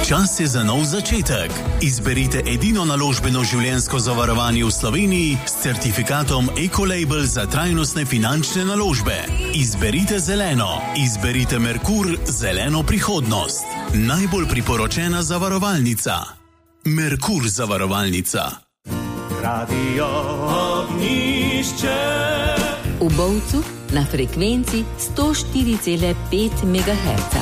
Čas je za nov začetek. Izberite edino naložbeno življenjsko zavarovanje v Sloveniji s certifikatom Ecolabel za trajnostne finančne naložbe. Izberite zeleno. Izberite Merkur, zeleno prihodnost. Najbolj priporočena zavarovalnica. Merkur zavarovalnica. Radio Ognjišče. V Bovcu na frekvenci 104,5 MHz.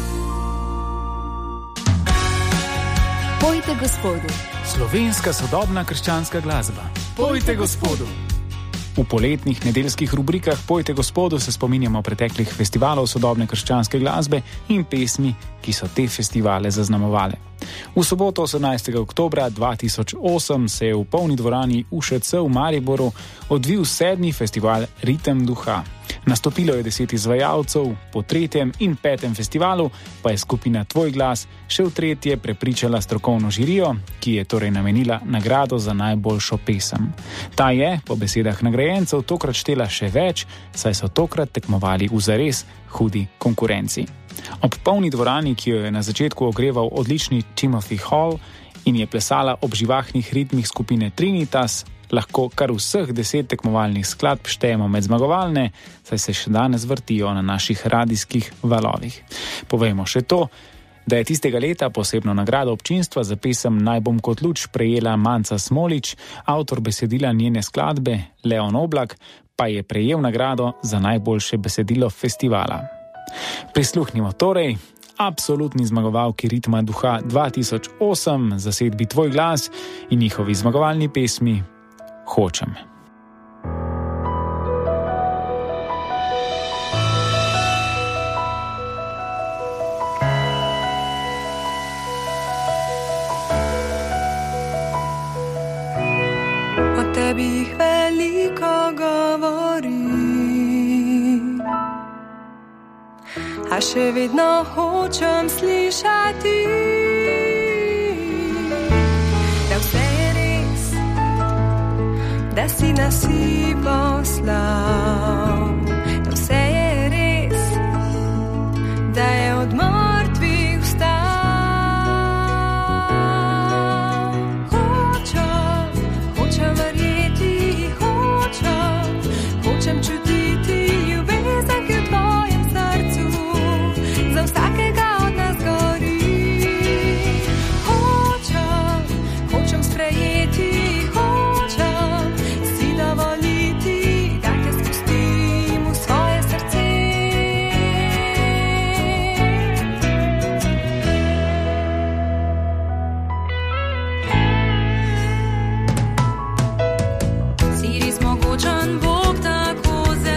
Pojte Gospodu. Slovenska sodobna krščanska glasba. Pojte Gospodu. V poletnih nedeljskih rubrikah Pojte Gospodu se spominjamo preteklih festivalov sodobne krščanske glasbe in pesmi, ki so te festivale zaznamovale. V soboto 18. oktobra 2008 se je v polni dvorani UŠC v Mariboru odvil 7. festival Ritem duha. Nastopilo je 10 izvajalcev, po 3. in 5. festivalu pa je skupina Tvoj glas še v 3. prepričala strokovno žirijo, ki je torej namenila nagrado za najboljšo pesem. Ta je, po besedah nagrajencev, tokrat štela še več, saj so tokrat tekmovali v zares hudi konkurenci. Ob polni dvorani, ki jo je na začetku ogreval odlični Timothy Hall in je plesala ob živahnih ritmih skupine Trinitas, lahko kar vseh 10 tekmovalnih skladb štejemo med zmagovalne, saj se še danes vrtijo na naših radijskih valovih. Povejmo še to, da je tistega leta posebno nagrado občinstva za pesem Naj bom kot luč prejela Manca Smolič, avtor besedila njene skladbe Leon Oblak pa je prejel nagrado za najboljše besedilo festivala. Prisluhnimo torej absolutni zmagovalki Ritma duha 2008, zasedbi Tvoj glas in njihovi zmagovalni pesmi Hočem. O tebi jih veliko govori, a še vedno hočem slišati, da vse je res, da si nas si poslal, da vse je res, da je od mrtvih vstal. Hočem verjeti, hočem čutiti ljubezen, ki v tvojem srcu za vsakega od nas gori. Hočem sprejeti, si dovoliti, da te spustim v svoje srce. Si res mogočen Bog, tako zelo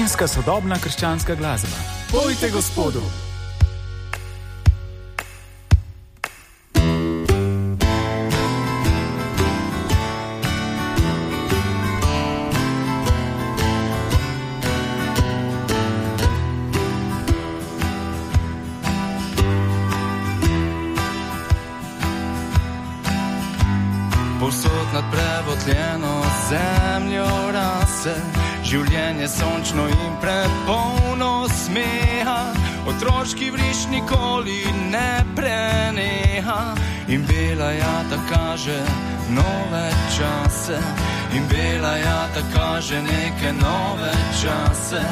Slovenska sodobna krščanska glasba. Pojte Gospodu! Povsod nad prevotljeno zemljo rase, življenje sončno in prepolno smeha, otroški vriš nikoli ne preneha. In bela jata kaže nove čase, in bela jata kaže neke nove čase.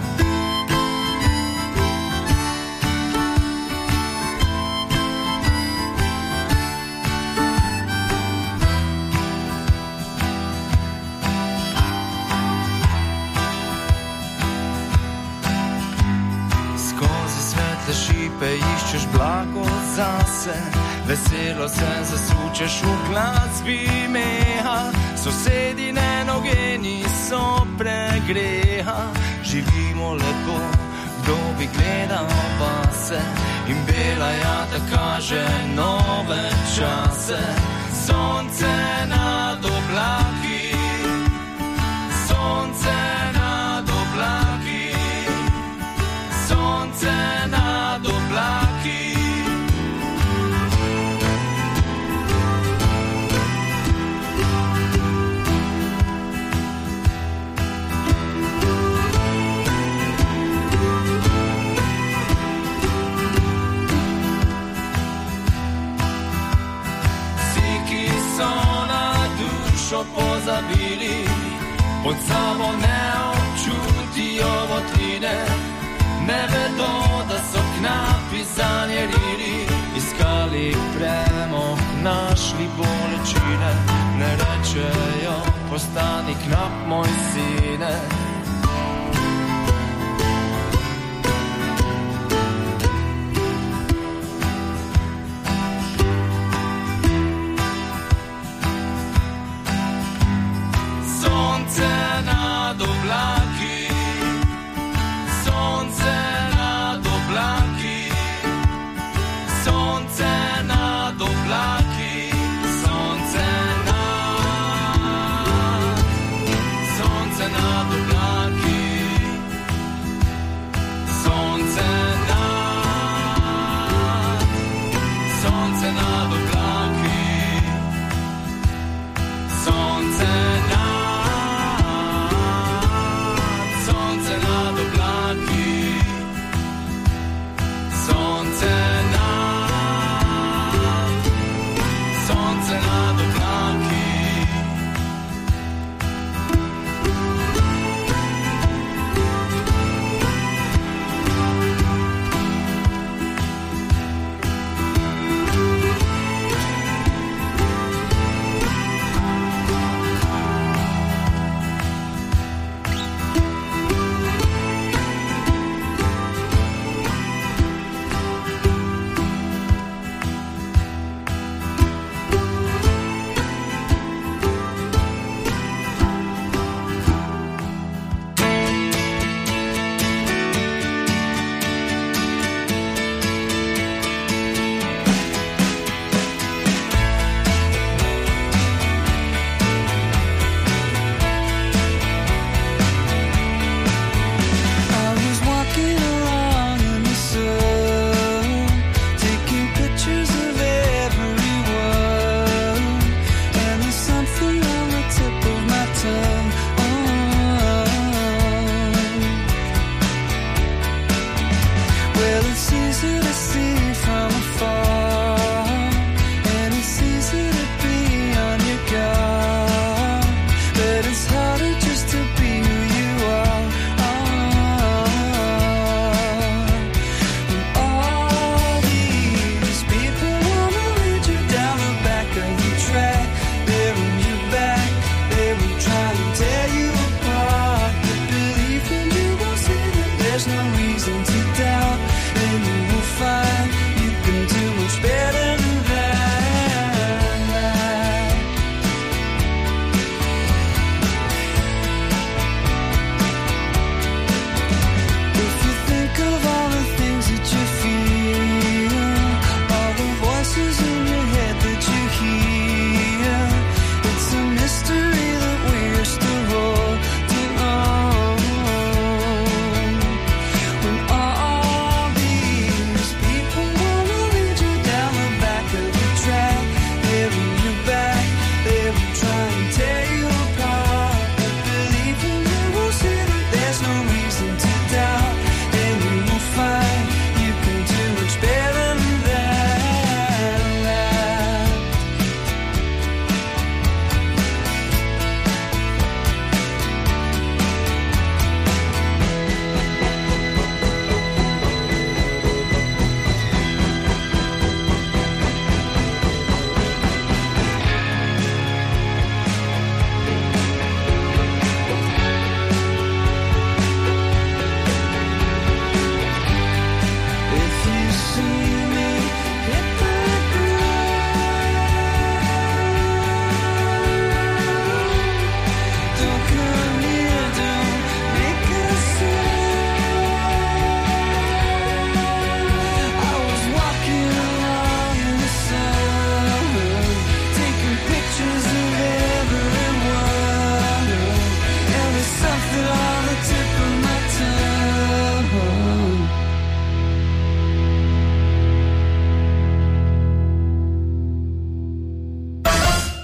Šipe iščeš blago zase, veselo se zasučeš v glasbi meha, sosedine noge niso pregreha, živimo lepo, kdo bi gledal vase. In bela jata kaže nove čase, sonce nad oblaki, sonce nad oblaki, sonce nad oblaki. Vsi, ki so na dušo pozabili, pod sabo ne občutijo votline, ne vedo, da so knapi zanjerili, iskali premog, našli bolečine, ne rečejo, postani knap, moj sine. Sonce nad oblaki, sonce nad oblaki, sonce nad oblaki, sonce nad oblaki, sonce nad oblaki, sonce nad oblaki, sonce nad oblaki. There's no reason to doubt, and you will find you can do what's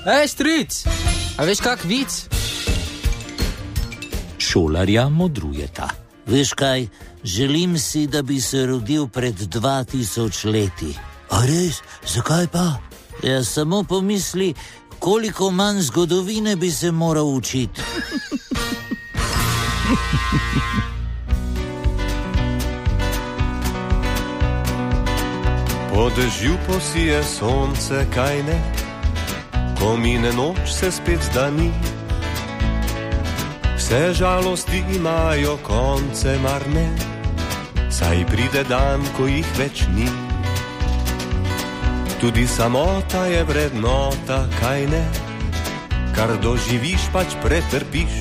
Stric, a veš kak vic? Šolarja modrujeta. Veš kaj, želim si, da bi se rodil pred 2000 leti. A res? Zakaj pa? Ja, samo pomisli, koliko manj zgodovine bi se moral učiti. Po dežju posije sonce, kaj ne? Ko mine noč, se spet zdani. Vse žalosti imajo konce, mar ne? Saj pride dan, ko jih več ni. Tudi samota je vrednota, kaj ne? Kar doživiš, pač pretrpiš.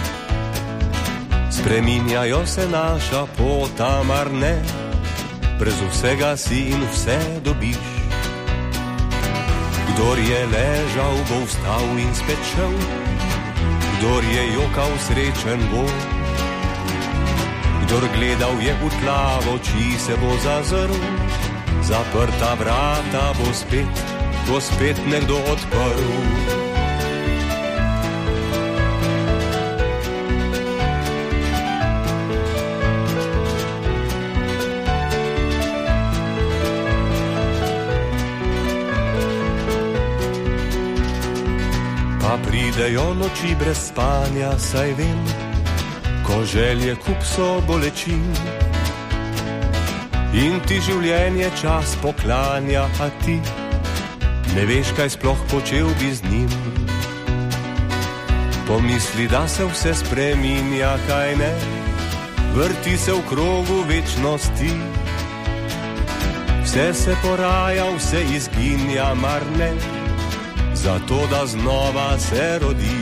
Spreminjajo se naša pota, mar ne? Brez vsega si in vse dobiš. Kdor je ležal, bo vstal in spet šel. Kdor je jokal, srečen bo. Kdor gledal je v tla, v oči se bo zazrl. Zaprta vrata bo spet nekdo odprl. Pa pridejo noči brez spanja, saj vem, ko želje kup so bolečin. In ti življenje čas poklanja, a ti ne veš, kaj sploh počel bi z njim. Pomisli, da se vse spreminja, kaj ne? Vrti se v krogu večnosti. Vse se poraja, vse izginja, mar ne? Zato, da znova se rodi.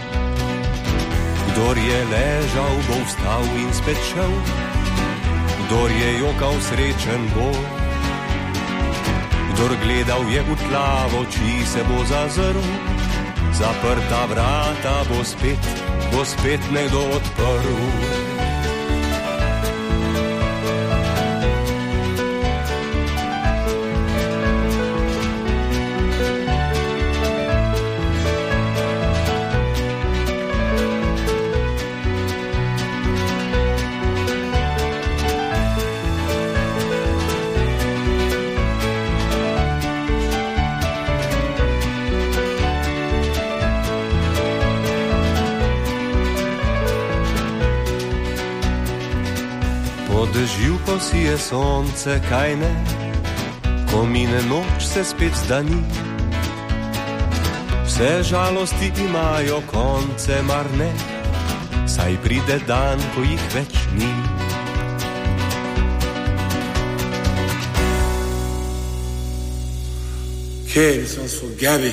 Kdor je ležal, bo vstal in spet šel. Kdor je jokal, srečen bo. Kdor gledal je v tla, v oči se bo zazrl. Zaprta vrata bo spet nekdo odprl. Dežju posije sonce, kaj ne? Ko mine noč, se spet zdani. Vse žalosti imajo konce, mar ne? Saj pride dan, ko jih več ni. Okay, this one's for Gabby.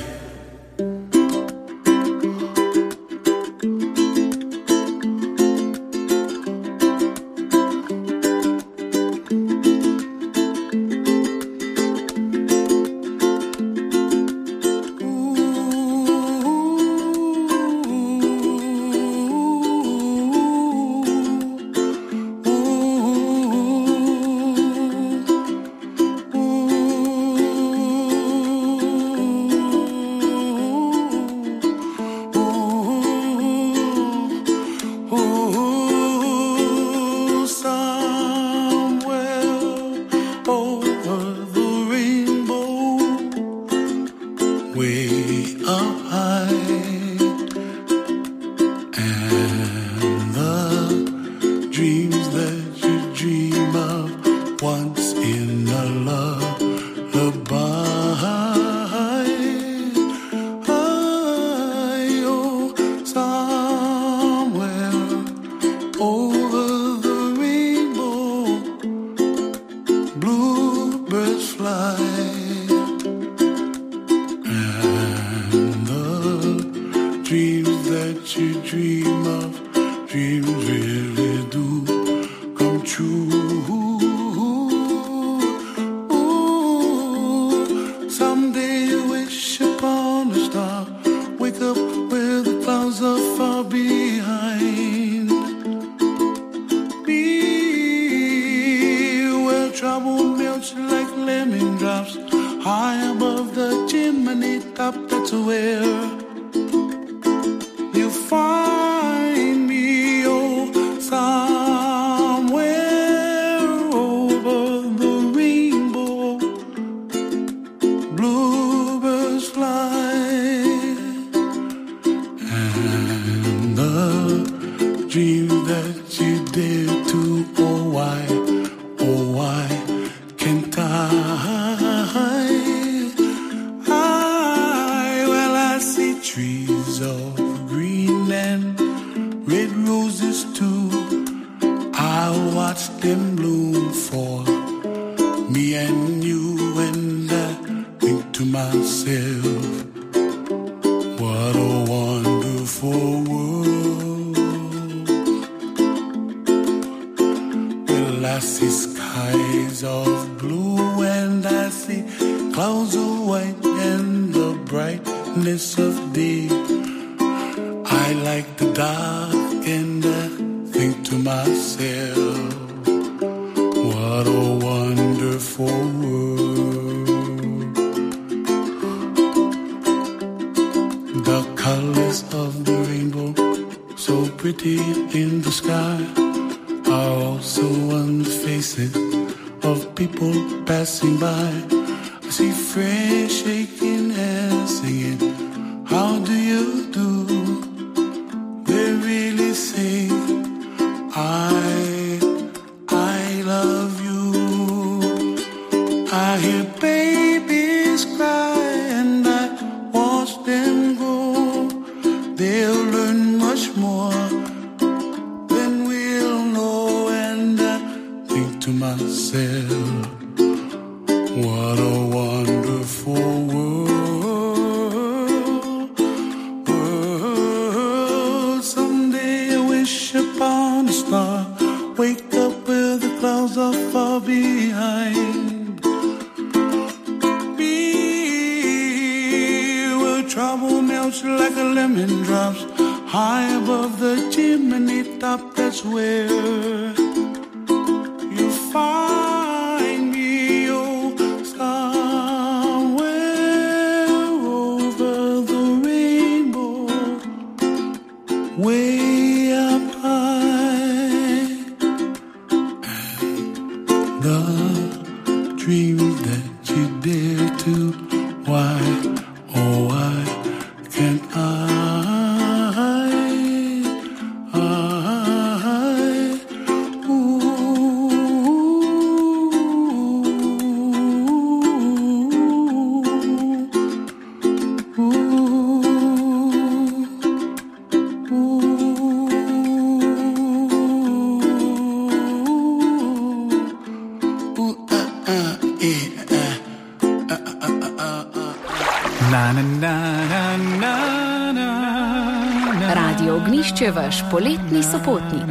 high above the chimney top, that's where you find me, oh, somewhere over the rainbow. Bluebirds fly, and the dream that you did to, oh why can't I? Well, I see trees of green and red roses too. I watch them bloom for me and you, and I think to myself, what a wonderful world. Well, I see skies of blue and I see clouds of white and the brightness of day. I like the dark and I think to myself, what a wonderful world. The colors of the rainbow, so pretty in the sky, are also on the faces of people passing by. I see friends shaking hands, singing, how do you do? They really say, I love you. I hear babies cry and I watch them grow. They'll learn much more than we'll know, and I think to myself, what a wonderful world. Someday I wish upon a star, wake up where the clouds are far behind me, where trouble melts like a lemon drops high above the chimney top. That's where you find me, oh, somewhere over the rainbow, way up high. And the dreams that you dare to, why, oh why can't I? Radio Ognjišče, vaš poletni sopotnik.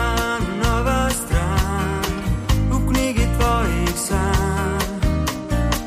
Nova stran v knjigi tvojih sanj.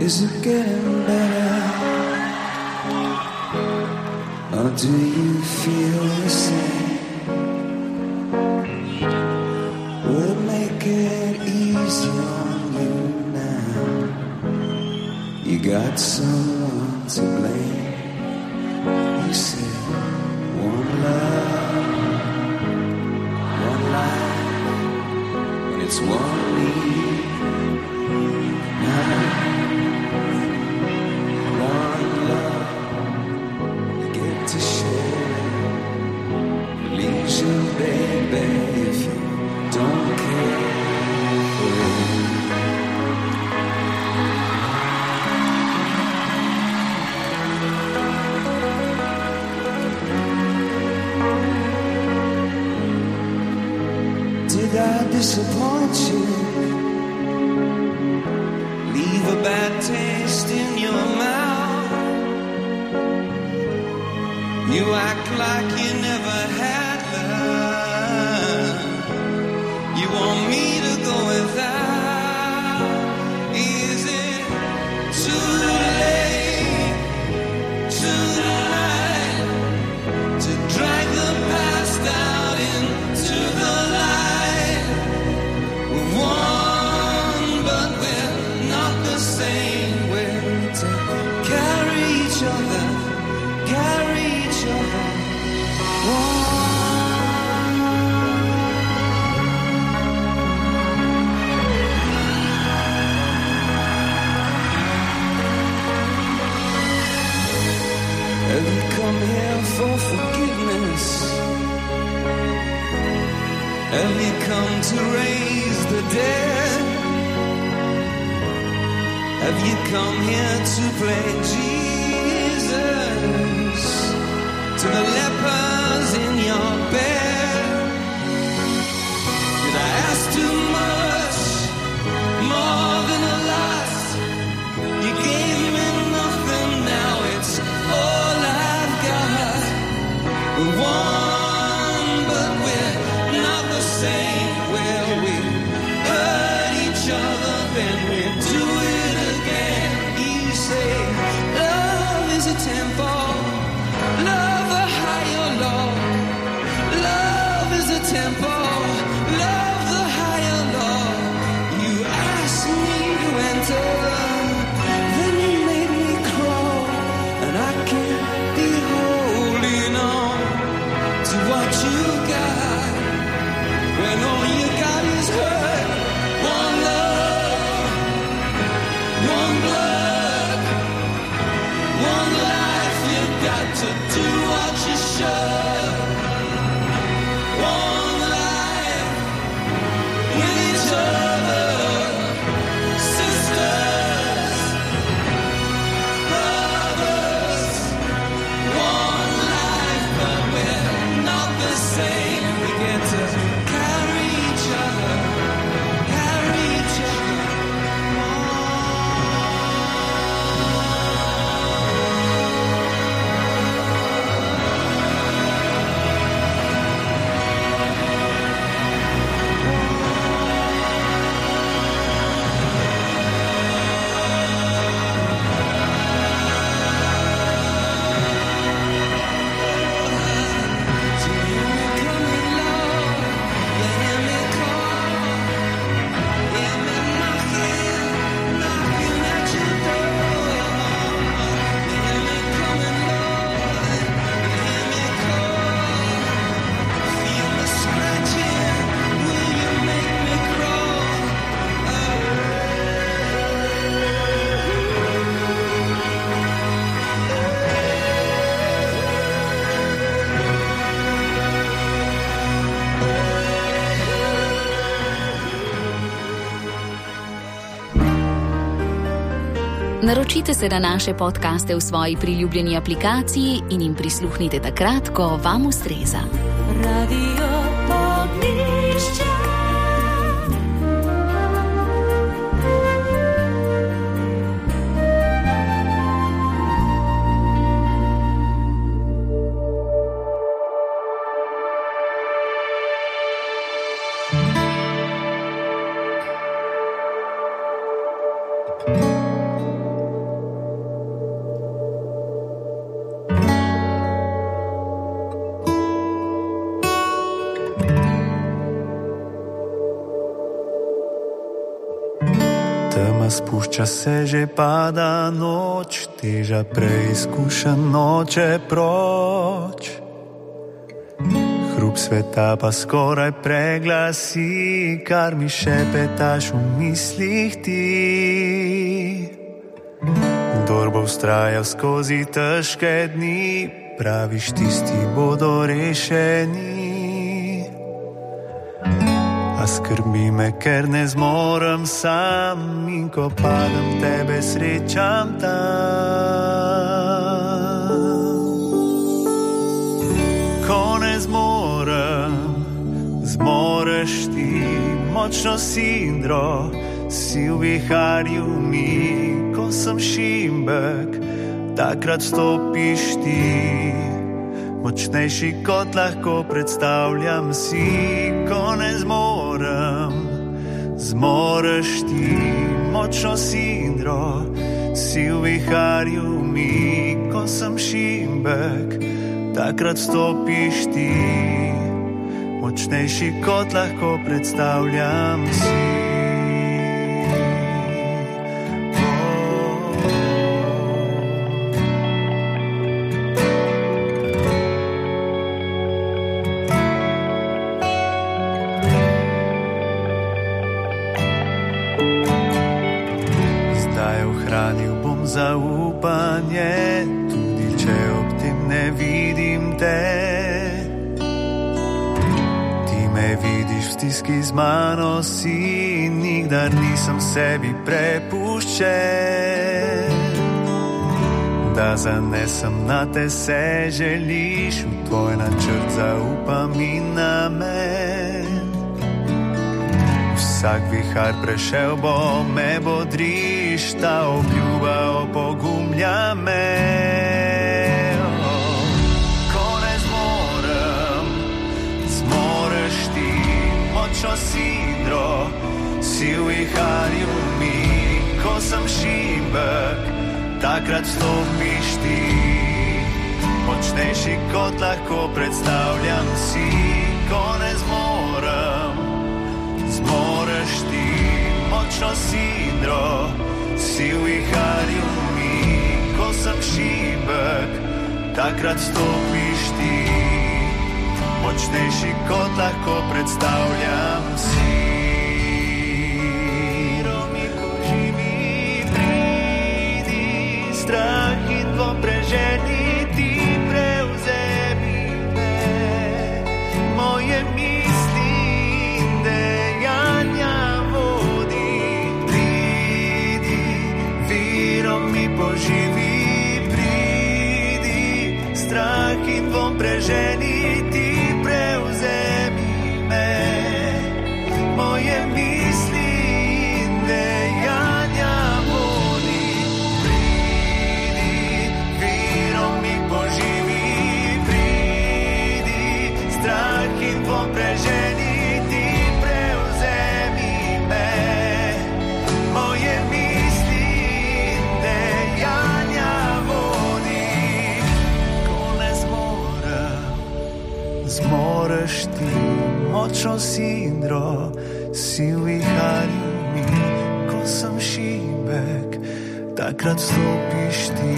Is it getting better? Or do you feel the same? Will it make it easy on you now? You got someone to blame. You said one love, one life, and it's one need. Now, one love you get to share. Leaves you, baby, if you don't care. Did I disappoint you? Leave a bad taste in your mouth. You act like you never had love. You want me to go without. Is it too late tonight to drag the past out into the light? We're one, but we're not the same. We're to carry each other, carry each other. Have you come here for forgiveness? Have you come to raise the dead? Have you come here to play Jesus to the lepers in your bed? Did I ask too much, more than a lot? You gave me nothing, now it's all I've got. We're one, but we're not the same. Well, we hurt each other, then we do it again. You say love is a temple, love a higher law. Love is a temple, love the higher law. You asked me to enter, then you made me crawl, and I can't be holding on to what you got when all you got is hurt. One love, one blood, one life. You've got to do what you should. One life with each other, sisters, brothers. One life, but we're not the same. We get to carry each other, carry each other. Naročite se na naše podcaste v svoji priljubljeni aplikaciji in jim prisluhnite takrat, ko vam ustreza. Radio Ognišče. Zima spušča se, že pada noč, teža preizkušen noče proč. Hrup sveta pa skoraj preglasi, kar mi šepetaš v mislih ti. Kdor bo vztrajal skozi težke dni, praviš, tisti bodo rešeni. A skrbi me, ker ne zmorem sam, in ko padem, tebe srečam tam. Ko ne zmorem, zmoreš ti, močno sidro, si v viharju mi. Ko sem šimbek, takrat stopiš ti, močnejši kot lahko predstavljam si. Ko ne zmorem, zmoreš ti, močno sidro, si v viharju mi. Ko sem šimbek, takrat stopiš ti, močnejši kot lahko predstavljam si. Zaupanje, tudi če ob tem ne vidim te. Ti me vidiš v stiski z mano, si, nikdar nisem sebi prepuščen. Da zanesem na te se želiš, v tvoj načrt zaupam in namen. Vsak vihar prešel bo, me bodriš, ta obljuba opogumlja me. Ko ne zmorem, zmoreš ti, močno sidro, si v viharju mi. Ko sem šimbek, takrat stopiš ti, močnejši kot lahko predstavljam si. Ko ne zmorem, zmoreš ti, močno sidro, si v viharju mi. Ko sem šibek, takrat stopiš ti, močnejši kot lahko predstavljam si. Romiko živi, pridi, strah in dvom preženi ti, prevzemi me, moje misli in dejanja vodi. Pridi, virom mi poživi, pridi, strah in dvom preženi ti, prevzemi me, moje misli in dejanja vodi. Pridi, virom mi poživi, pridi, strah in dvom preženi ti, prevzemi me, moje misli in dejanja vodi. Ko ne zmorem, zmoreš ti, močno sidro, si v viharju mi. Ko sem šibek, takrat stopiš ti,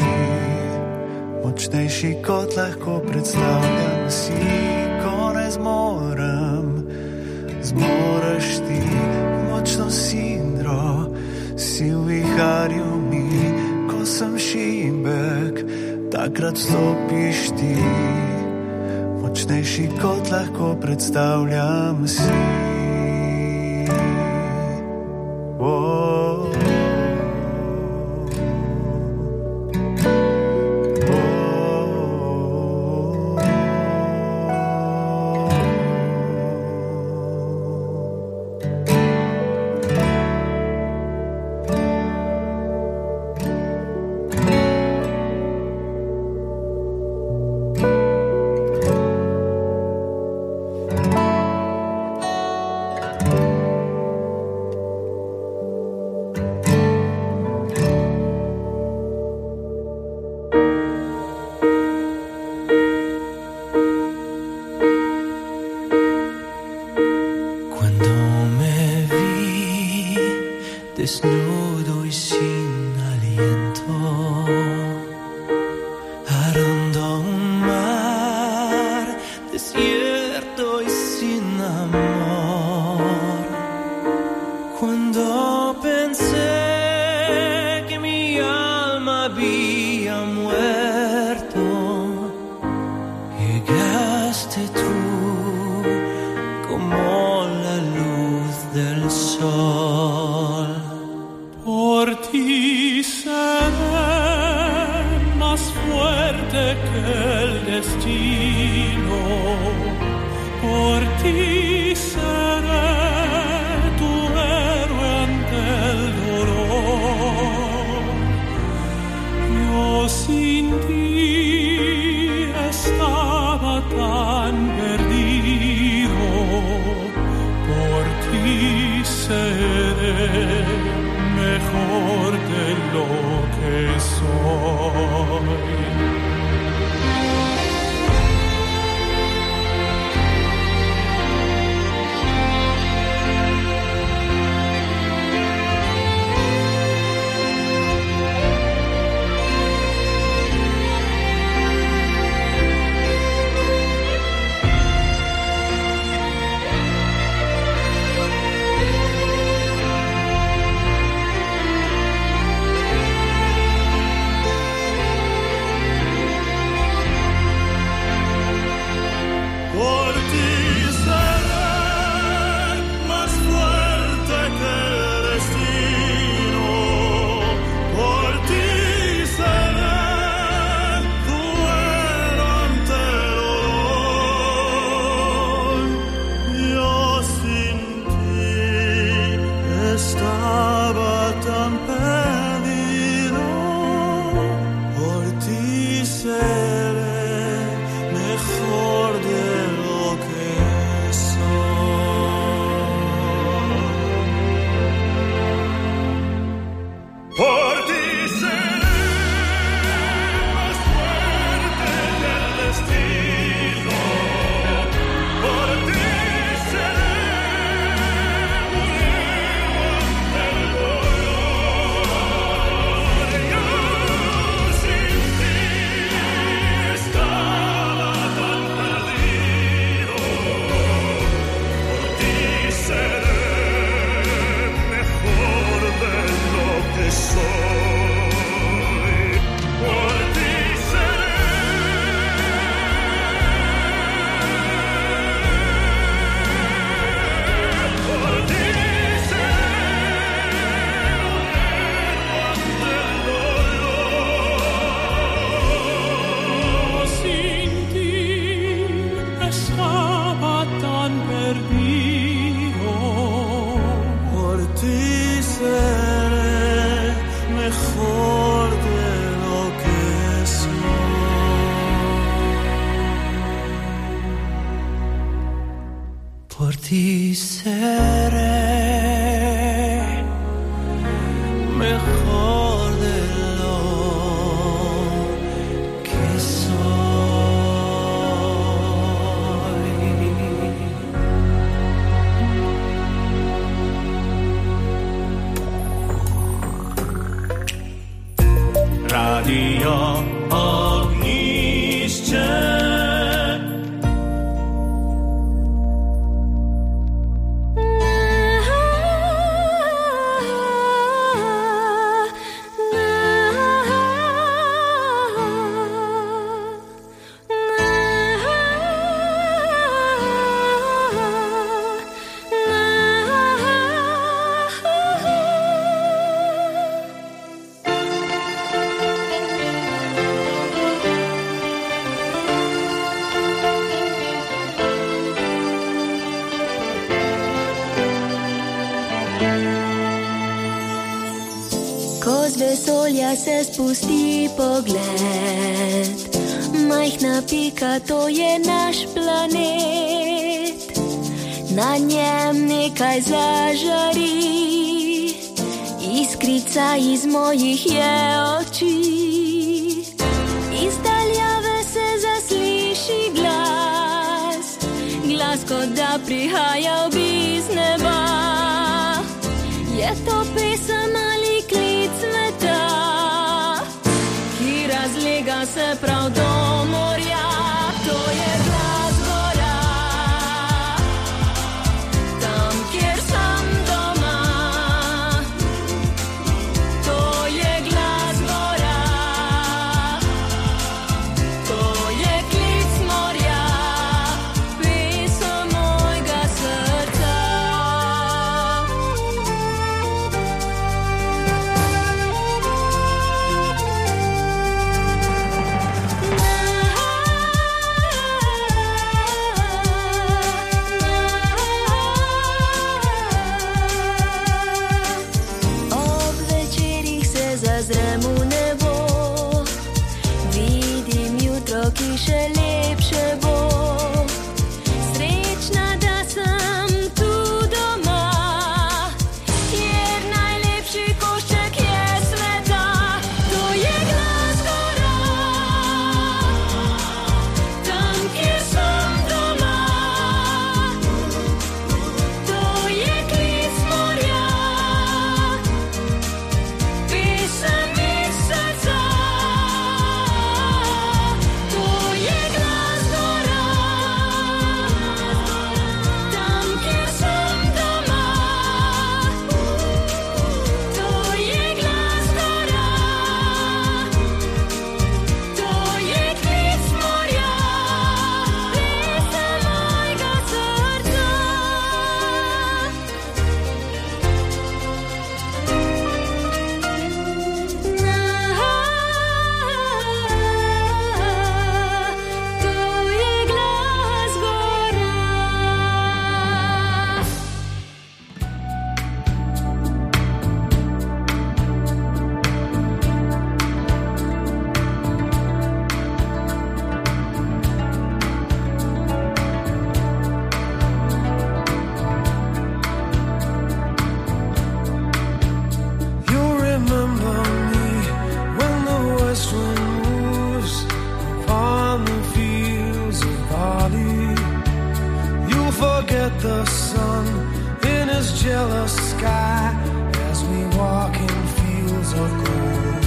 močnejši kot lahko predstavljam si. Ko ne zmorem, zmoreš ti, močno sidro, si v viharju mi. Ko sem šibek, takrat stopiš ti, močnejši kot lahko predstavljam si. Desnudo desierto y sin amor. Cuando pensé que mi alma había muerto, llegaste tú como la luz del sol. Por ti seré más fuerte que el destino, por ti seré tu héroe ante el dolor. Yo sin ti estaba tan perdido, por ti seré mejor de lo que soy. Por ti seré más fuerte que el destino, por ti seré tu héroe ante el dolor. Yo sin ti estaba tan perdido, por ti seré mejor de lo que soy. Por ti seré más fuerte que el destino, por ti seré un héroe ante el dolor. Yo sin ti estaba tan perdido, por ti seré mejor de lo que soy. Por ti por ti sin ti estaba tan perdido, por ti seré mejor de lo que soy. Por ti seré mejor de lo que soy. Radio Ogniście. Ko z vesolja se spusti pogled, majhna pika, to je naš planet. Na njem nekaj zažari, iskrica iz mojih je oči. Iz daljave se zasliši glas, glas kot da prihajal bi z neba. Je to pesem ali klic sveta, ki razlega se prav do morja. To je glas gor the sun in his jealous sky as we walk in fields of gold.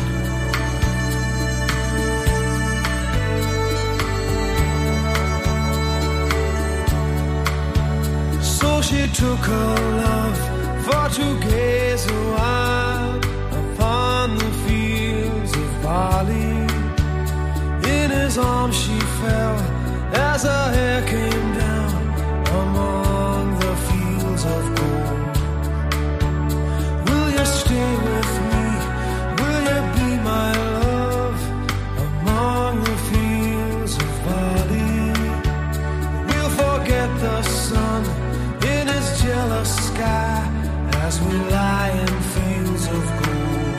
So she took her love for to gaze a while upon the fields of barley. In his arms she fell as her hair came down among the fields of gold. Will you stay with me? Will you be my love among the fields of barley? We'll forget the sun in his jealous sky as we lie in fields of gold.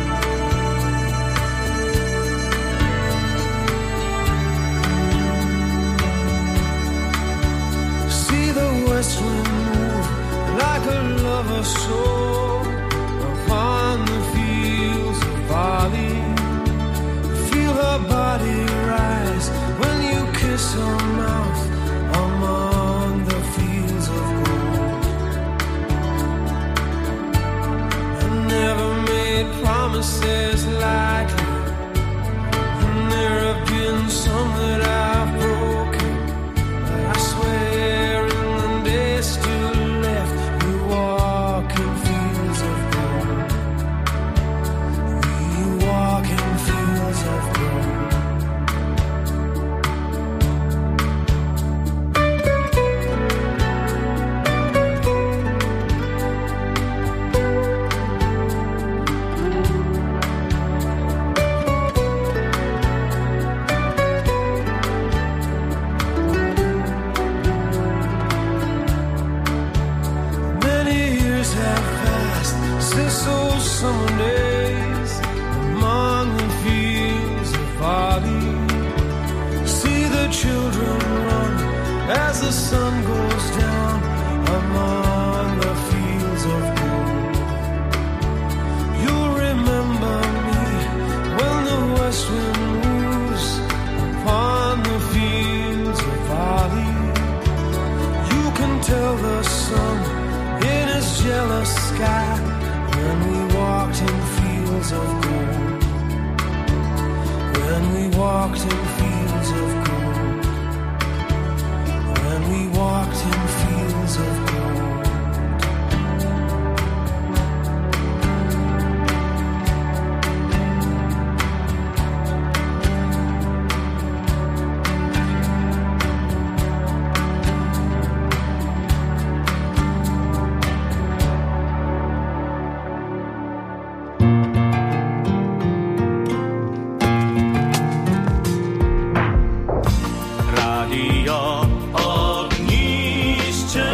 See the west wind move like a lover's soul upon the fields of barley. Feel her body rise when you kiss her mouth among the fields of gold. I never made promises lightly, and there have been some that I've broken, but I swear in the days still left we walk in fields of gold. We walk in fields of gold. Many years have passed since those summer days among the fields of barley. See the children run as the sun goes down among the fields of gold. You'll remember me when the west wind moves upon the fields of barley. You can tell the sun in his jealous sky when we walked in fields of gold. When we walked in fields of gold. When we walked in fields of gold. Radio Ognjišče.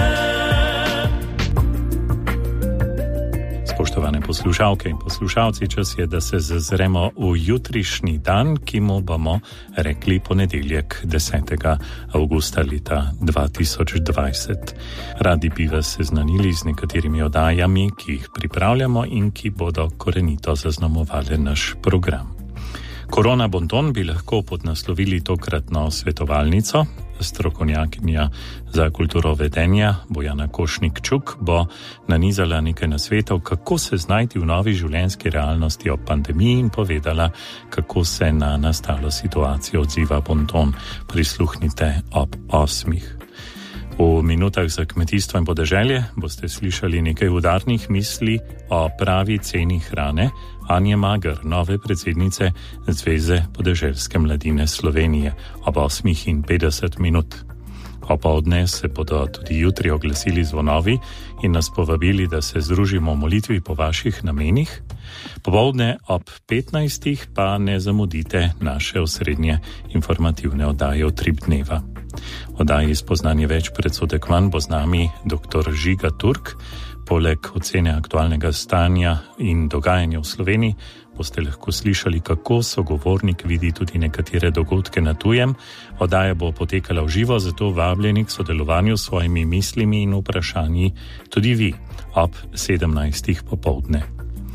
Spoštovane poslušalke in poslušalci, čas je, da se zazremo v jutrišnji dan, ki mu bomo rekli ponedeljek 10. avgusta leta 2020. Radi bi vas seznanili z nekaterimi oddajami, ki jih pripravljamo in ki bodo korenito zaznamovali naš program. Korona Bonton bi lahko podnaslovili tokratno svetovalnico. Strokovnjakinja za kulturo vedenja Bojana Košnik-Čuk bo nanizala nekaj nasvetov, kako se znajti v novi življenjski realnosti ob pandemiji in povedala, kako se na nastalo situacijo odziva Bonton. Prisluhnite ob 8. V minutah za kmetijstvo in podeželje boste slišali nekaj udarnih misli o pravi ceni hrane Anje Mager, nove predsednice Zveze podeželske mladine Slovenije, ob 8:50. Opoldne se bodo tudi jutri oglasili zvonovi in nas povabili, da se združimo v molitvi po vaših namenih. Popoldne ob 15. pa ne zamudite naše osrednje informativne oddaje Utrip dneva. Oddaji Spoznanje več predsodek manj bo z nami dr. Žiga Turk. Poleg ocene aktualnega stanja in dogajanja v Sloveniji boste lahko slišali, kako sogovornik vidi tudi nekatere dogodke na tujem. Oddaja bo potekala v živo, zato vabljeni k sodelovanju s svojimi mislimi in vprašanji tudi vi ob 17. popoldne.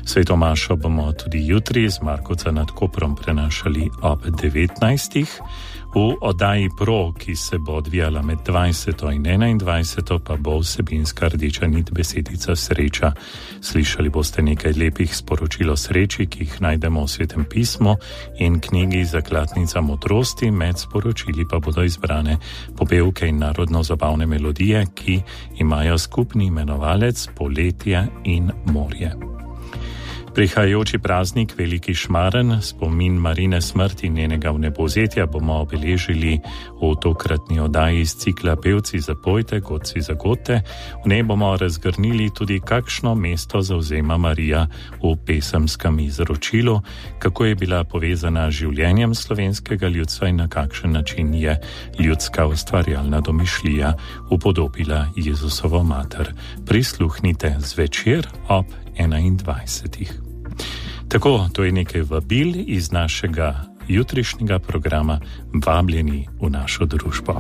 Sveto mašo bomo tudi jutri z Markovca nad Koprom prenašali ob 19. V oddaji Pro, ki se bo odvijala med 20. in 21. pa bo vsebinska rdeča nit besedica sreča. Slišali boste nekaj lepih sporočil o sreči, ki jih najdemo v Svetem pismu in knjigi Zakladnica modrosti, med sporočili pa bodo izbrane popevke in narodno-zabavne melodije, ki imajo skupni imenovalec Poletje in morje. Prihajajoči praznik Veliki Šmaren, spomin Marine smrti in njenega vnebovzetja bomo obeležili v tokratni oddaji iz cikla Pevci za pojte, Godci za gote. V njej bomo razgrnili tudi, kakšno mesto zavzema Marija v pesemskem izročilu, kako je bila povezana z življenjem slovenskega ljudstva in na kakšen način je ljudska ustvarjalna domišljija upodobila Jezusovo mater. Prisluhnite zvečer ob 21. Tako, to je nekaj vabil iz našega jutrišnjega programa, vabljeni v našo družbo.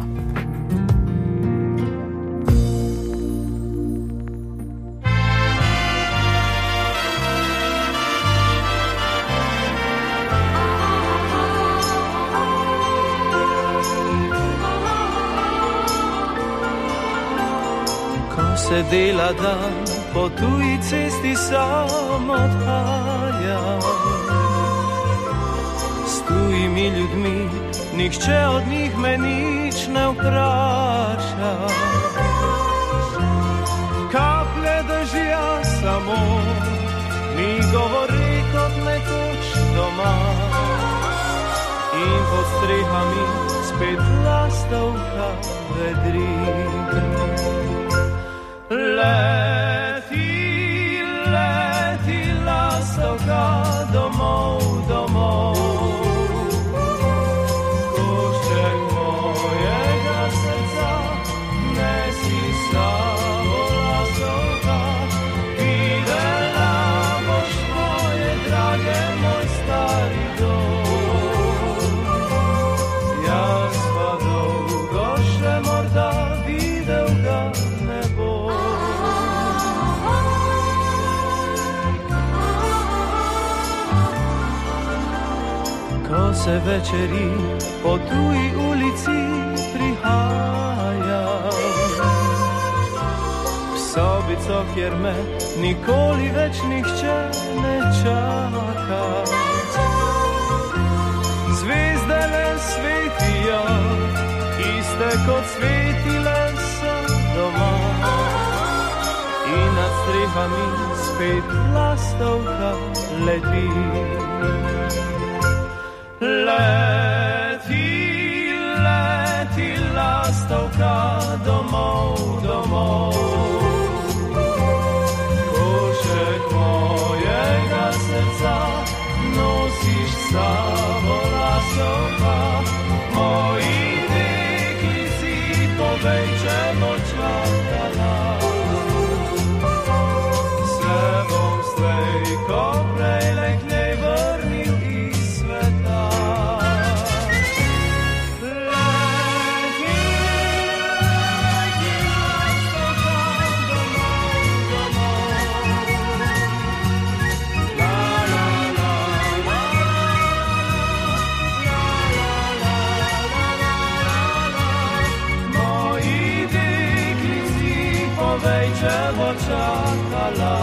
Ko se dela dan, po tuji cesti sam odhajam. S tujimi ljudmi, nihče od njih me nič ne vpraša. Kaplje dežja samo mi govori kot nekoč doma. In pod strehami spet lastovka vedri. Leti lastovka domov, domov. Košček mojega srca nesi samo lastovka. Videla boš moje drage, moj stari dom. Jaz pa dolgo še morda videl ga ne bo. Ko se večeri po tuji ulici prihajam, v sobico, kjer me nikoli več nihče ne čaka. Zvezde le svetijo, iste kot svetile so doma. In nad strehami spet lastovka leti. Leti lastovka domov, domov. Košček mojega srca nosiš sabo lastovka. Moji deklici povej, če bo čakala. Se bom slej, ko prejle k njej vrnil iz sveta. Če bo čakala,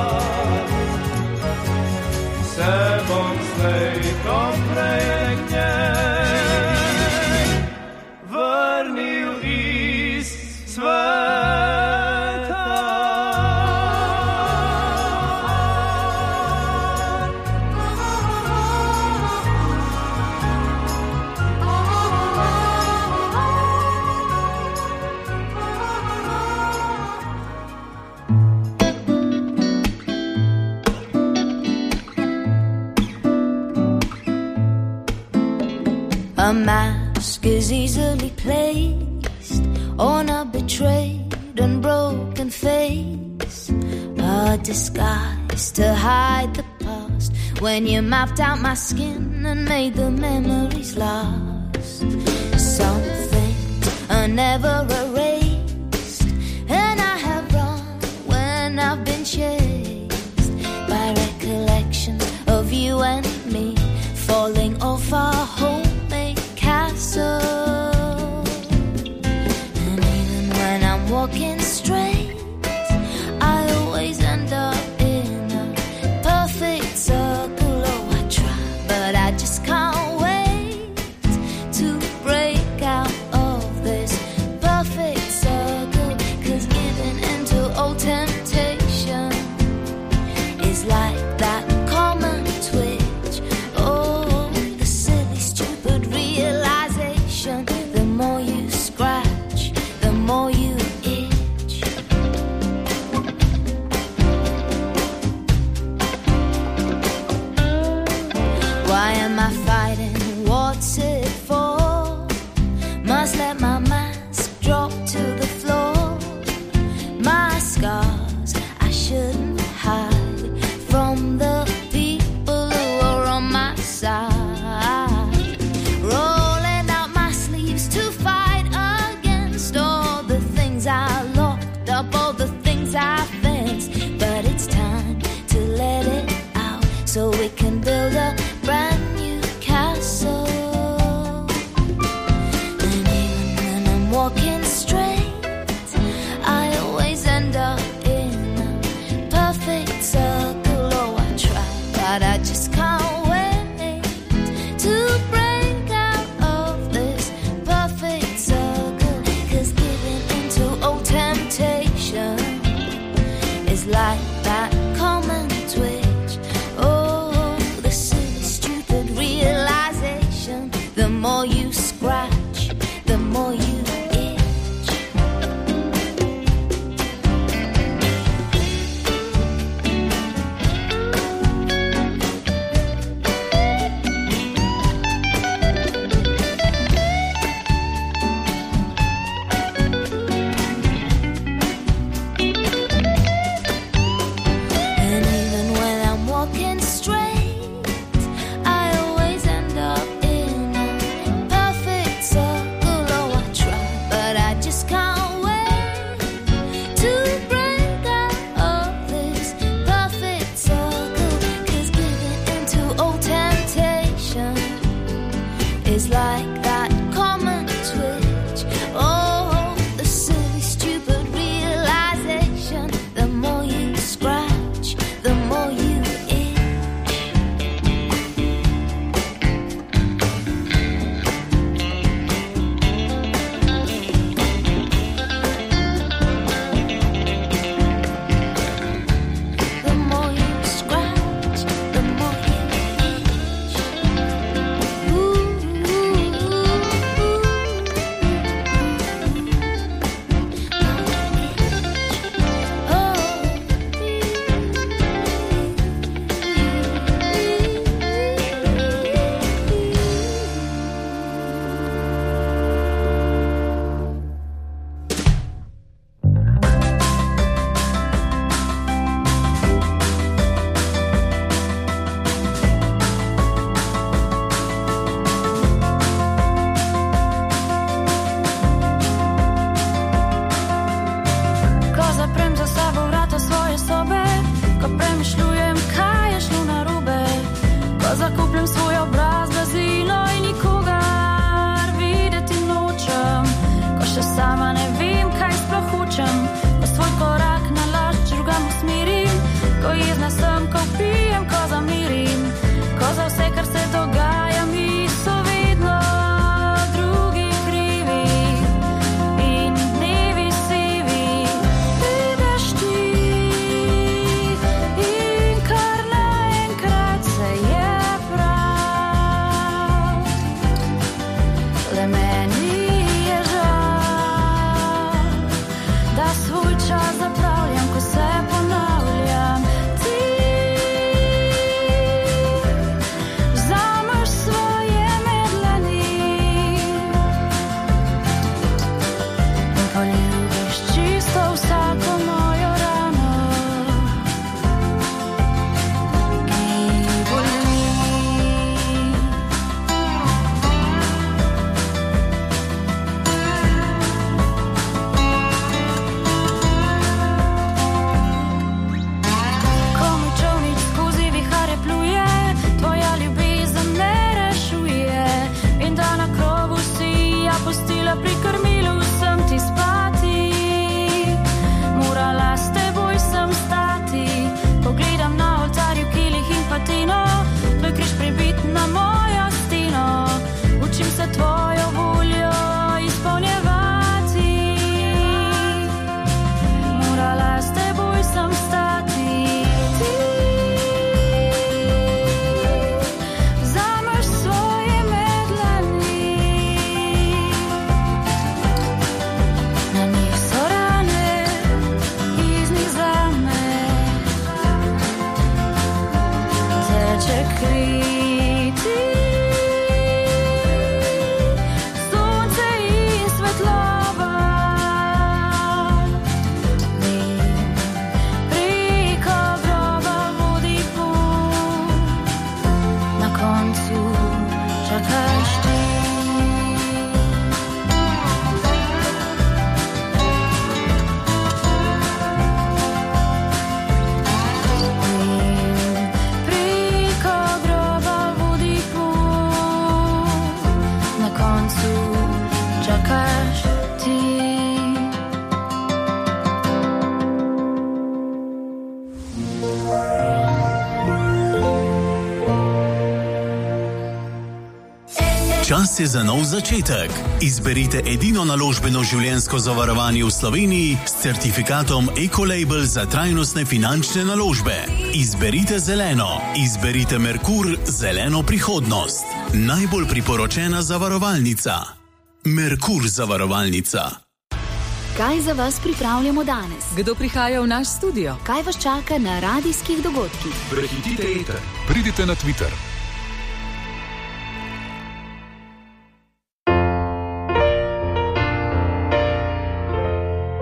se bom slej, ko prej k njej vrnil iz sveta. A mask is easily placed on a betrayed and broken face, a disguise to hide the past when you mapped out my skin and made the memories last. Some things are never erased, and I have run when I've been chased by recollection. walking straight, I always end up in a perfect circle. Oh, I try, but I just can't wait to break out of this perfect circle. 'Cause giving into old temptation is like that common twitch. Oh, the silly, stupid realization. The more you scratch, the more you itch. Why am I fighting? What's it for? Must let my mask drop to the floor. My scars I shouldn't hide from the people who are on my side. Rolling out my sleeves to fight against all the things I locked up, all the things I fenced. But it's time to let it out so we can build a brand new castle. And even when I'm walking straight, I always end up in a perfect circle. Oh, I try, but I just can't wait to break out of this perfect circle. 'Cause giving into old temptation is like that common twitch. Oh, the silly, stupid realization. The more you scratch, the more you itch. And even when I'm walking straight, I always end up in a perfect circle. Oh, I try, but I just can't wait to break out of this perfect circle. 'Cause giving into old temptation is like that common twitch. Oh, the silly, stupid realization. The more you scratch, the more you itch. Čas je za nov začetek. Izberite edino naložbeno življenjsko zavarovanje v Sloveniji s certifikatom Ecolabel za trajnostne finančne naložbe. Izberite zeleno. Izberite Merkur, zeleno prihodnost. Najbolj priporočena zavarovalnica. Merkur zavarovalnica. Kaj za vas pripravljamo danes? Kdo prihaja v naš studio? Kaj vas čaka na radijskih dogodkih? Prehitite eter. Pridite na Twitter.